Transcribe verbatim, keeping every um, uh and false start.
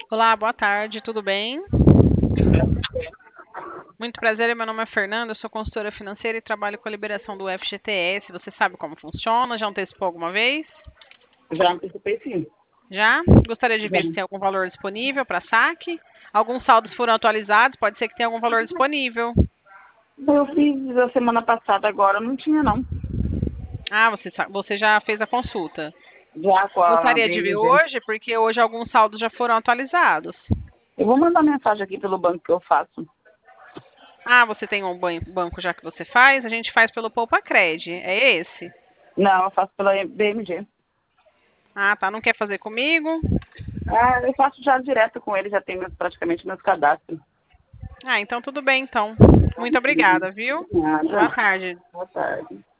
Olá, boa tarde, tudo bem? Muito prazer, meu nome é Fernanda, eu sou consultora financeira e trabalho com a liberação do F G T S. Você sabe como funciona? Já antecipou alguma vez? Já antecipei sim. Já? Gostaria de Já. ver se tem algum valor disponível para saque? Alguns saldos foram atualizados, pode ser que tenha algum valor disponível. Eu fiz a semana passada, agora não tinha não. Ah, você, sa- você já fez a consulta. Já com a Gostaria de ver B M G. hoje, porque hoje alguns saldos já foram atualizados. Eu vou mandar mensagem aqui pelo banco que eu faço. Ah, você tem um ban- banco já que você faz? A gente faz pelo Poupa Cred, é esse? Não, eu faço pela B M G. Ah, tá, não quer fazer comigo? Ah, eu faço já direto com ele, já tem meus, praticamente meus cadastros. Ah, então tudo bem, então. Muito obrigada, viu? Boa Nada. tarde. Boa tarde.